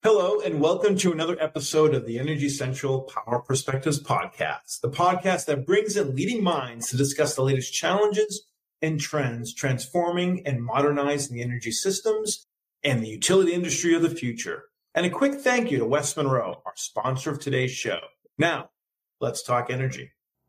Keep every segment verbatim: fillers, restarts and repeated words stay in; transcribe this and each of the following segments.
Hello, and welcome to another episode of the Energy Central Power Perspectives podcast, the podcast that brings in leading minds to discuss the latest challenges and trends transforming and modernizing the energy systems and the utility industry of the future. And a quick thank you to West Monroe, our sponsor of today's show. Now, let's talk energy.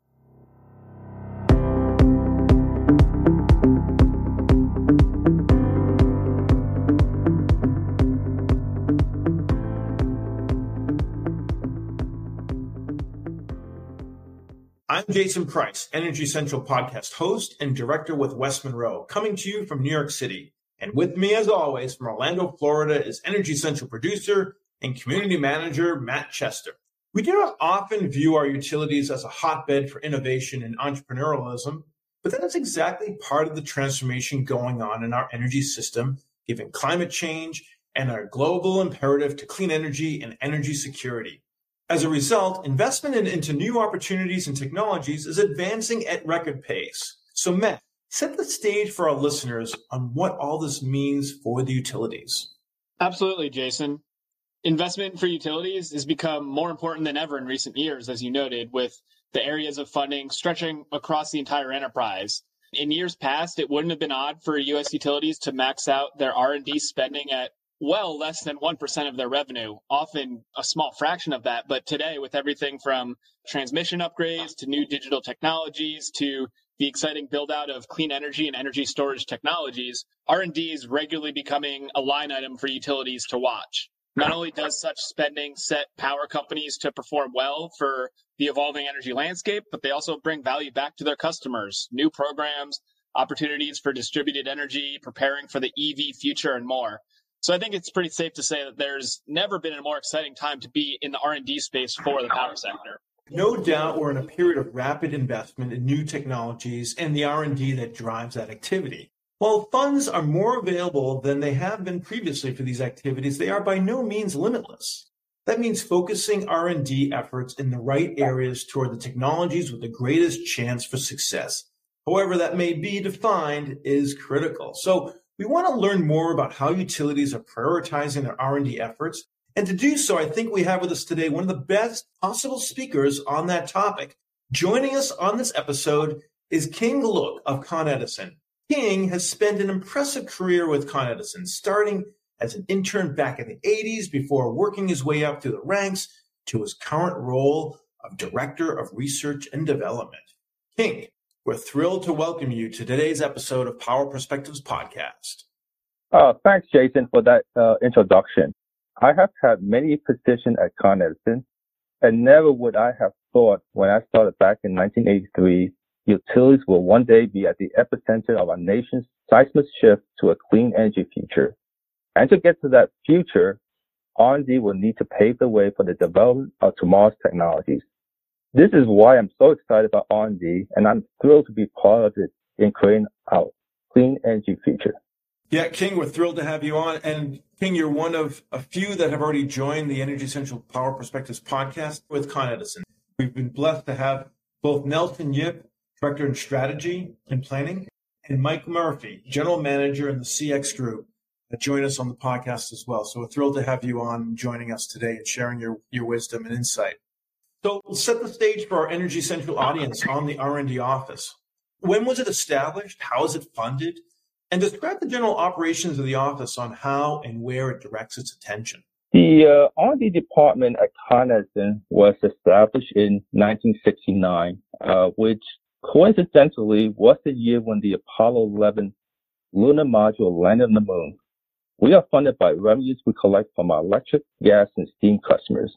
I'm Jason Price, Energy Central podcast host and director with West Monroe, coming to you from New York City. And with me, as always, from Orlando, Florida, is Energy Central producer and community manager Matt Chester. We do not often view our utilities as a hotbed for innovation and entrepreneurialism, but that is exactly part of the transformation going on in our energy system, given climate change and our global imperative to clean energy and energy security. As a result, investment in, into new opportunities and technologies is advancing at record pace. So, Matt, set the stage for our listeners on what all this means for the utilities. Absolutely, Jason. Investment for utilities has become more important than ever in recent years, as you noted, with the areas of funding stretching across the entire enterprise. In years past, it wouldn't have been odd for U S utilities to max out their R and D spending at well less than one percent of their revenue, often a small fraction of that. But today, with everything from transmission upgrades to new digital technologies to the exciting build out of clean energy and energy storage technologies, R and D is regularly becoming a line item for utilities to watch. Not only does such spending set power companies to perform well for the evolving energy landscape, but they also bring value back to their customers, new programs, opportunities for distributed energy, preparing for the E V future, and more. So I think it's pretty safe to say that there's never been a more exciting time to be in the R and D space for the power sector. No doubt we're in a period of rapid investment in new technologies and the R and D that drives that activity. While funds are more available than they have been previously for these activities, they are by no means limitless. That means focusing R and D efforts in the right areas toward the technologies with the greatest chance for success. However that may be defined is critical. So we want to learn more about how utilities are prioritizing their R and D efforts. And to do so, I think we have with us today one of the best possible speakers on that topic. Joining us on this episode is King Look of Con Edison. King has spent an impressive career with Con Edison, starting as an intern back in the eighties before working his way up through the ranks to his current role of Director of Research and Development. King, we're thrilled to welcome you to today's episode of Power Perspectives Podcast. Uh, thanks, Jason, for that uh, introduction. I have had many positions at Con Edison, and never would I have thought when I started back in nineteen eighty-three, utilities will one day be at the epicenter of our nation's seismic shift to a clean energy future. And to get to that future, R and D will need to pave the way for the development of tomorrow's technologies. This is why I'm so excited about R and D, and I'm thrilled to be part of it in creating our clean energy future. Yeah, King, we're thrilled to have you on. And King, you're one of a few that have already joined the Energy Central Power Perspectives podcast with Con Edison. We've been blessed to have both Nelson Yip, Director in Strategy and Planning, and Mike Murphy, General Manager in the C X Group, that join us on the podcast as well. So we're thrilled to have you on joining us today and sharing your, your wisdom and insight. So we'll set the stage for our Energy Central audience on the R and D office. When was it established? How is it funded? And describe the general operations of the office on how and where it directs its attention. The uh, R and D department at Con Edison was established in nineteen sixty-nine, uh, which coincidentally was the year when the Apollo eleven lunar module landed on the moon. We are funded by revenues we collect from our electric, gas, and steam customers.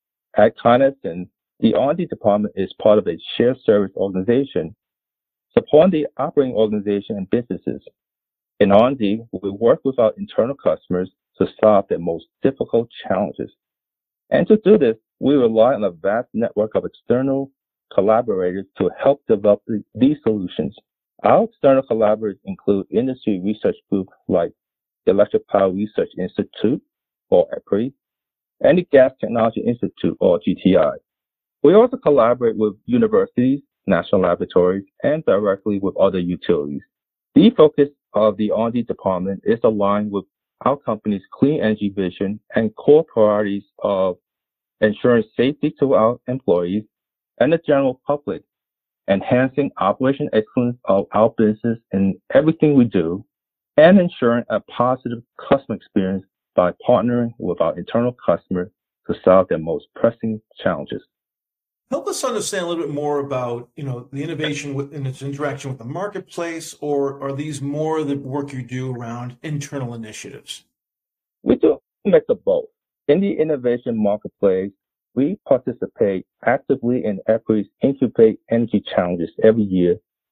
At Con Edison, the R and D department is part of a shared service organization supporting the operating organization and businesses. In R and D, we work with our internal customers to solve their most difficult challenges. And to do this, we rely on a vast network of external collaborators to help develop the, these solutions. Our external collaborators include industry research groups like the Electric Power Research Institute, or E P R I, and the Gas Technology Institute, or G T I. We also collaborate with universities, national laboratories, and directly with other utilities. The focus of the R and D department is aligned with our company's clean energy vision and core priorities of ensuring safety to our employees and the general public, enhancing operation excellence of our business in everything we do, and ensuring a positive customer experience by partnering with our internal customers to solve their most pressing challenges. Help us understand a little bit more about, you know, the innovation with, in its interaction with the marketplace, or are these more the work you do around internal initiatives? We do a mix of both. In the innovation marketplace, we participate actively in Equity's Incubate Energy Challenges every year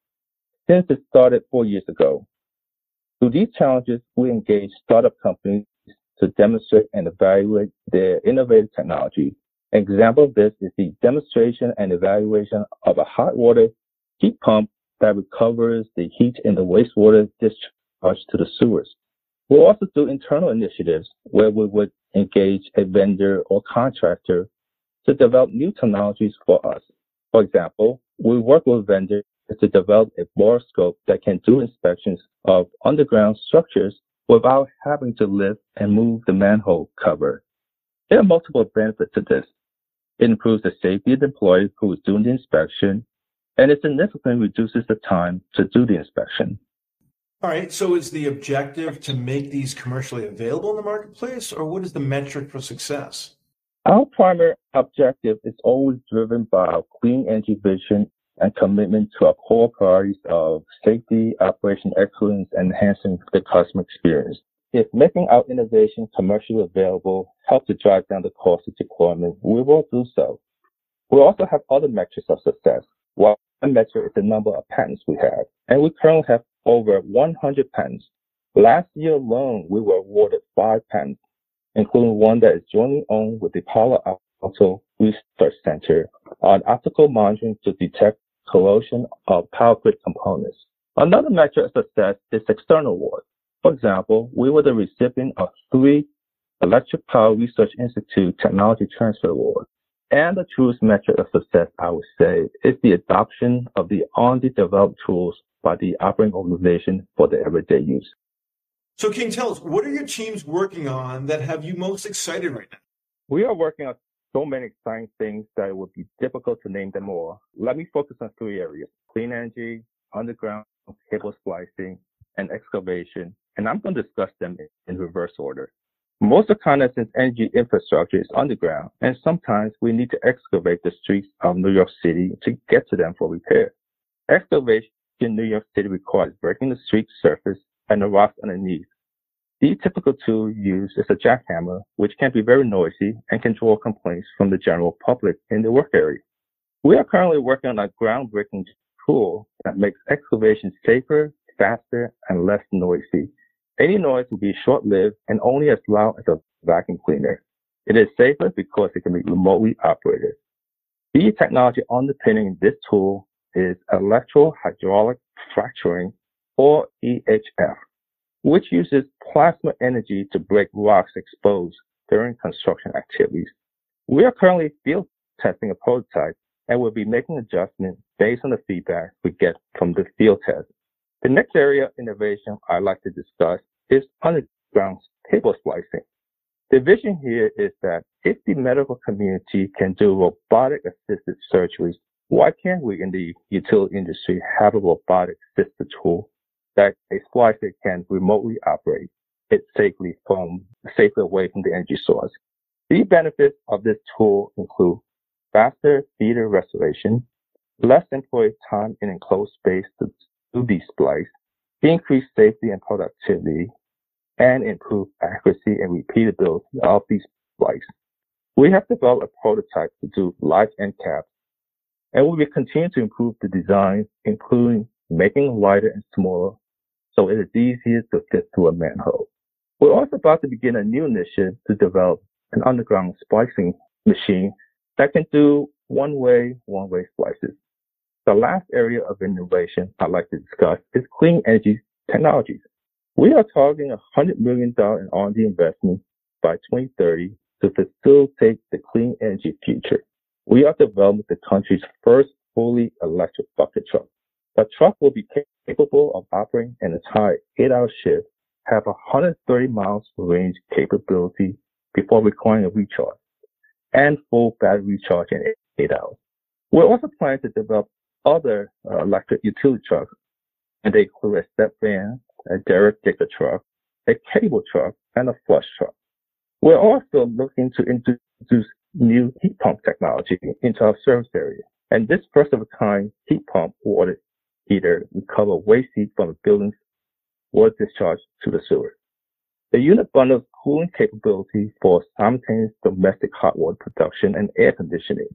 since it started four years ago. Through these challenges, we engage startup companies to demonstrate and evaluate their innovative technology. An example of this is the demonstration and evaluation of a hot water heat pump that recovers the heat in the wastewater discharge to the sewers. We'll also do internal initiatives where we would engage a vendor or contractor to develop new technologies for us. For example, we work with vendors to develop a borescope that can do inspections of underground structures without having to lift and move the manhole cover. There are multiple benefits to this. It improves the safety of the employee who is doing the inspection, and it significantly reduces the time to do the inspection. All right, so is the objective to make these commercially available in the marketplace, or what is the metric for success? Our primary objective is always driven by our clean energy vision and commitment to our core priorities of safety, operation excellence, and enhancing the customer experience. If making our innovation commercially available helps to drive down the cost of deployment, we will do so. We also have other metrics of success. One metric is the number of patents we have, and we currently have over one hundred patents. Last year alone, we were awarded five patents, including one that is jointly owned with the Palo Alto Research Center on optical monitoring to detect corrosion of power grid components. Another metric of success is external awards. For example, we were the recipient of three Electric Power Research Institute Technology Transfer Awards. And the truest metric of success, I would say, is the adoption of the R and D developed tools by the operating organization for their everyday use. So, King, tell us, what are your teams working on that have you most excited right now? We are working on so many exciting things that it would be difficult to name them all. Let me focus on three areas: clean energy, underground cable splicing, and excavation. And I'm going to discuss them in reverse order. Most of Con Edison's energy infrastructure is underground, and sometimes we need to excavate the streets of New York City to get to them for repair. Excavation in New York City requires breaking the street surface and the rocks underneath. The typical tool used is a jackhammer, which can be very noisy and can draw complaints from the general public in the work area. We are currently working on a groundbreaking tool that makes excavation safer, faster, and less noisy. Any noise will be short-lived and only as loud as a vacuum cleaner. It is safer because it can be remotely operated. The technology underpinning this tool is electro-hydraulic fracturing, or E H F, which uses plasma energy to break rocks exposed during construction activities. We are currently field testing a prototype and will be making adjustments based on the feedback we get from the field test. The next area of innovation I'd like to discuss is underground cable splicing. The vision here is that if the medical community can do robotic-assisted surgeries, why can't we in the utility industry have a robotic-assisted tool that a splicer can remotely operate it safely from safely away from the energy source? The benefits of this tool include faster feeder restoration, less employee time in enclosed space to do the splice, increased safety and productivity, and improve accuracy and repeatability of these splices. We have developed a prototype to do live end caps, and we will continue to improve the design, including making it lighter and smaller so it is easier to fit through a manhole. We're also about to begin a new initiative to develop an underground splicing machine that can do one-way, one-way splices. The last area of innovation I'd like to discuss is clean energy technologies. We are targeting one hundred million dollars in R and D investment by twenty thirty to facilitate the clean energy future. We are developing the country's first fully electric bucket truck. The truck will be capable of operating an entire eight-hour shift have one hundred thirty miles range capability before requiring a recharge, and full battery recharge in eight hours. We're also planning to develop other uh, electric utility trucks, and they include a step van, a derrick digger truck, a cable truck, and a flush truck. We're also looking to introduce new heat pump technology into our service area, and this first-of-a-kind heat pump water heater recover waste heat from the building's water discharge to the sewer. The unit bundles cooling capability for simultaneous domestic hot water production and air conditioning.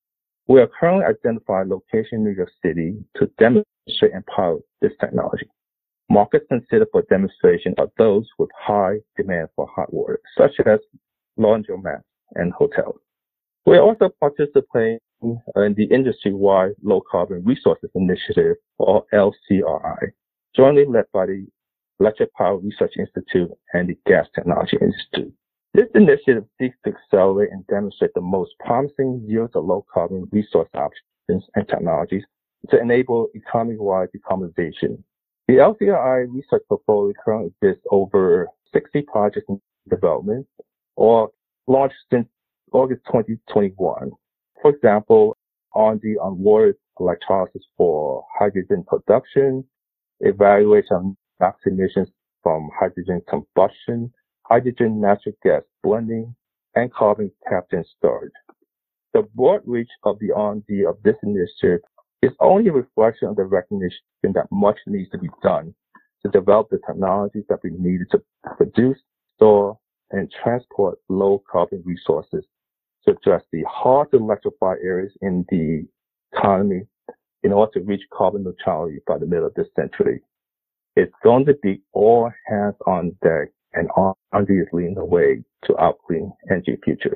We are currently identifying location in New York City to demonstrate and pilot this technology. Markets considered for demonstration are those with high demand for hot water, such as laundromats and hotels. We are also participating in the industry-wide Low Carbon Resources Initiative, or L C R I, jointly led by the Electric Power Research Institute and the Gas Technology Institute. This initiative seeks to accelerate and demonstrate the most promising zero to low carbon resource options and technologies to enable economy-wide decarbonization. The L C R I research portfolio currently exists over sixty projects in development or launched since August twenty twenty-one. For example, R and D on water electrolysis for hydrogen production, evaluation of NOx emissions from hydrogen combustion, hydrogen natural gas blending, and carbon capture and storage. The broad reach of the R and D of this initiative is only a reflection of the recognition that much needs to be done to develop the technologies that we needed to produce, store, and transport low carbon resources to address the hard to electrify areas in the economy in order to reach carbon neutrality by the middle of this century. It's going to be all hands on deck, and R and D is leading the way to our clean energy future.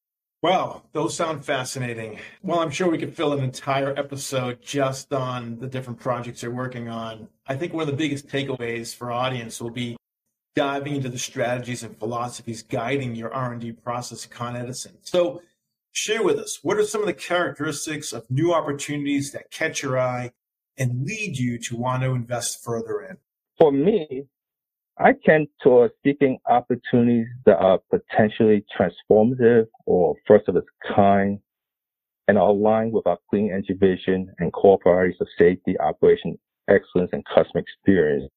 Wow, those sound fascinating. Well, I'm sure we could fill an entire episode just on the different projects you're working on. I think one of the biggest takeaways for our audience will be diving into the strategies and philosophies guiding your R and D process at Con Edison. So share with us, what are some of the characteristics of new opportunities that catch your eye and lead you to want to invest further in? For me, I tend toward seeking opportunities that are potentially transformative or first of its kind and are aligned with our clean energy vision and core priorities of safety, operation excellence, and customer experience.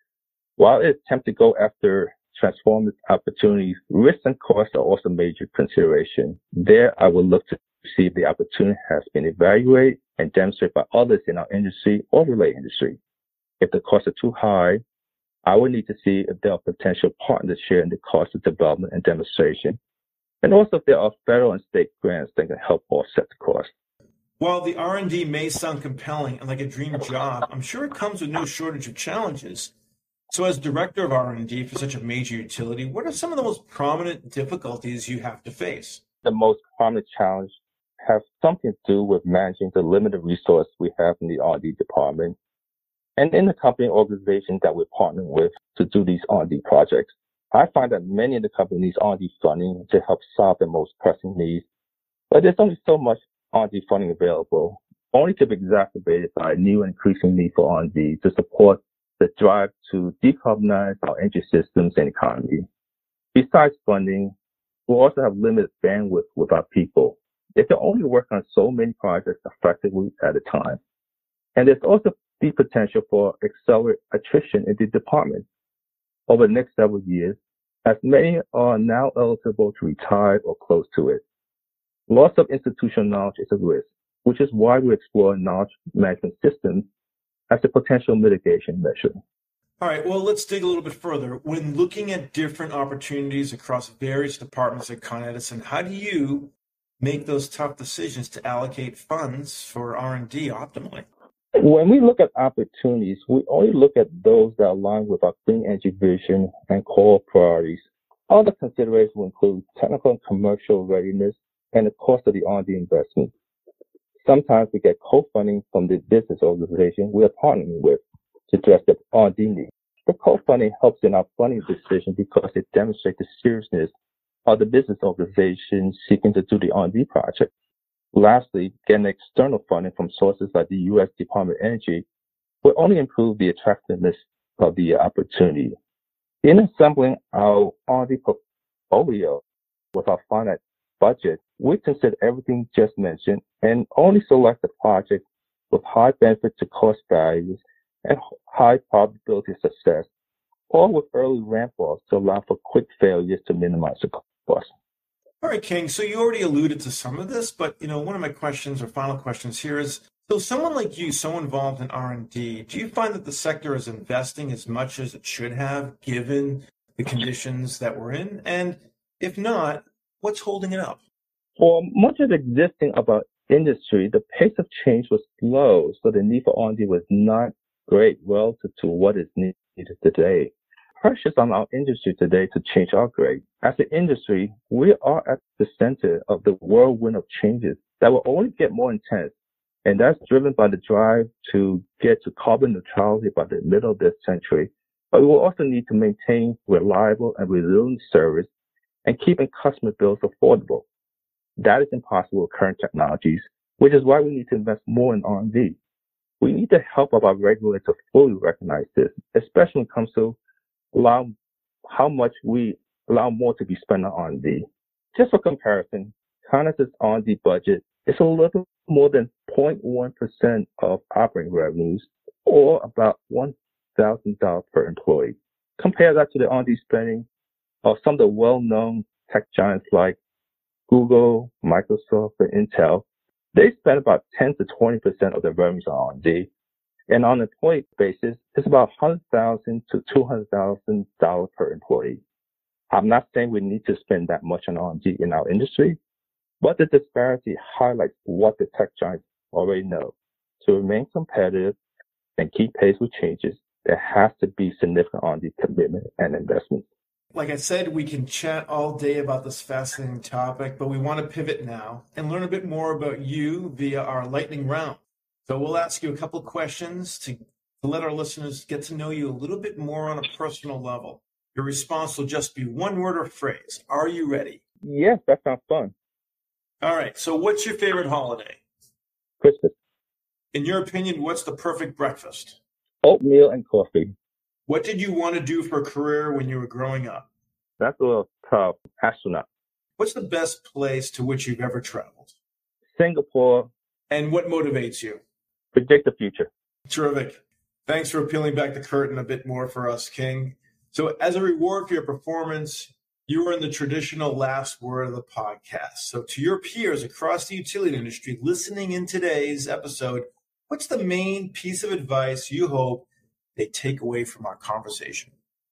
While it's tempting to go after transformative opportunities, risks and costs are also major consideration. There, I will look to see if the opportunity has been evaluated and demonstrated by others in our industry or related industry. If the costs are too high, I would need to see if there are potential partners sharing the cost of development and demonstration, and also if there are federal and state grants that can help offset the cost. While the R and D may sound compelling and like a dream job, I'm sure it comes with no shortage of challenges. So as director of R and D for such a major utility, what are some of the most prominent difficulties you have to face? The most prominent challenge has something to do with managing the limited resource we have in the R and D department and in the company organization that we're partnering with to do these R and D projects. I find that many of the companies R and D funding to help solve the most pressing needs, but there's only so much R and D funding available, only to be exacerbated by a new and increasing need for R and D to support the drive to decarbonize our energy systems and economy. Besides funding, we'll also have limited bandwidth with our people. They can only work on so many projects effectively at a time. And there's also the potential for accelerated attrition in the department over the next several years, as many are now eligible to retire or close to it. Loss of institutional knowledge is a risk, which is why we explore knowledge management systems as a potential mitigation measure. All right, well, let's dig a little bit further. When looking at different opportunities across various departments at Con Edison, how do you make those tough decisions to allocate funds for R and D optimally? When we look at opportunities, we only look at those that align with our clean energy vision and core priorities. Other considerations will include technical and commercial readiness and the cost of the R and D investment. Sometimes we get co-funding from the business organization we are partnering with to address the R and D needs. The co-funding helps in our funding decision because it demonstrates the seriousness of the business organization seeking to do the R and D project. Lastly, getting external funding from sources like the U S Department of Energy will only improve the attractiveness of the opportunity. In assembling our R and D portfolio with our finite budget, we consider everything just mentioned and only select the project with high benefit to cost values and high probability of success, or with early ramp-ups to allow for quick failures to minimize the cost. All right, King. So you already alluded to some of this, but you know, one of my questions or final questions here is, so someone like you, so involved in R and D, do you find that the sector is investing as much as it should have given the conditions that we're in? And if not, what's holding it up? For much of the existing about industry, the pace of change was slow, so the need for R and D was not great relative to what is needed today. Pressures on our industry today to change are great. As an industry, we are at the center of the whirlwind of changes that will only get more intense, and that's driven by the drive to get to carbon neutrality by the middle of this century. But we will also need to maintain reliable and resilient service and keeping customer bills affordable. That is impossible with current technologies, which is why we need to invest more in R and D. We need the help of our regulators to fully recognize this, especially when it comes to allow how much we allow more to be spent on R and D. Just for comparison, Conus's R and D budget is a little more than zero point one percent of operating revenues, or about one thousand dollars per employee. Compare that to the R and D spending of some of the well-known tech giants like Google, Microsoft, and Intel. They spend about ten to twenty percent of their revenues on R and D. And on an employee basis, it's about one hundred thousand dollars to two hundred thousand dollars per employee. I'm not saying we need to spend that much on R and D in our industry, but the disparity highlights what the tech giants already know. To remain competitive and keep pace with changes, there has to be significant R and D commitment and investment. Like I said, we can chat all day about this fascinating topic, but we want to pivot now and learn a bit more about you via our lightning round. So we'll ask you a couple of questions to, to let our listeners get to know you a little bit more on a personal level. Your response will just be one word or phrase. Are you ready? Yes, that sounds fun. All right. So what's your favorite holiday? Christmas. In your opinion, what's the perfect breakfast? Oatmeal and coffee. What did you want to do for a career when you were growing up? That's a little tough. Astronaut. What's the best place to which you've ever traveled? Singapore. And what motivates you? Predict the future. Terrific. Thanks for peeling back the curtain a bit more for us, King. So as a reward for your performance, you earned the traditional last word of the podcast. So to your peers across the utility industry listening in today's episode, what's the main piece of advice you hope they take away from our conversation?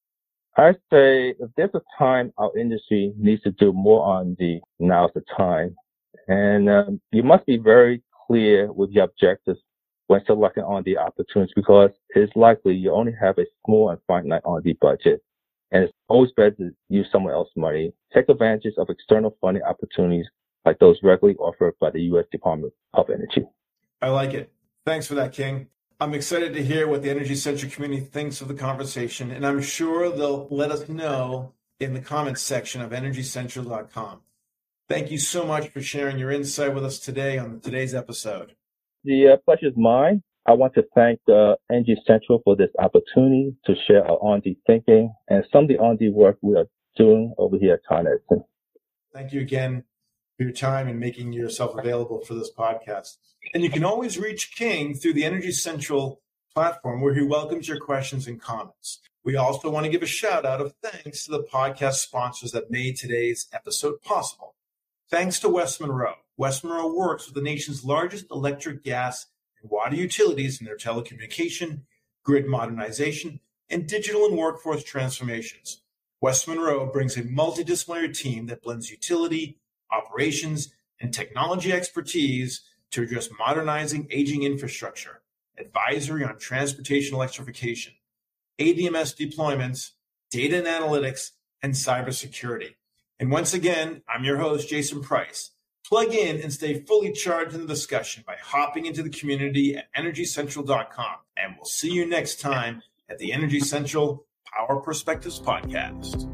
I say if there's a time our industry needs to do more R and D, now's the time. And um, you must be very clear with your objectives when selecting R and D opportunities, because it's likely you only have a small and finite R and D budget. And it's always better to use someone else's money. Take advantage of external funding opportunities like those regularly offered by the U S Department of Energy. I like it. Thanks for that, King. I'm excited to hear what the Energy Central community thinks of the conversation, and I'm sure they'll let us know in the comments section of energy central dot com. Thank you so much for sharing your insight with us today on today's episode. The uh, pleasure is mine. I want to thank uh, Energy Central for this opportunity to share our R and D thinking and some of the R and D work we are doing over here at Con Edison. Thank you again for your time and making yourself available for this podcast. And you can always reach King through the Energy Central platform, where he welcomes your questions and comments. We also want to give a shout out of thanks to the podcast sponsors that made today's episode possible. Thanks to West Monroe. West Monroe works with the nation's largest electric, gas, and water utilities in their telecommunication, grid modernization, and digital and workforce transformations. West Monroe brings a multidisciplinary team that blends utility, operations, and technology expertise to address modernizing aging infrastructure, advisory on transportation electrification, A D M S deployments, data and analytics, and cybersecurity. And once again, I'm your host, Jason Price. Plug in and stay fully charged in the discussion by hopping into the community at energy central dot com. And we'll see you next time at the Energy Central Power Perspectives Podcast.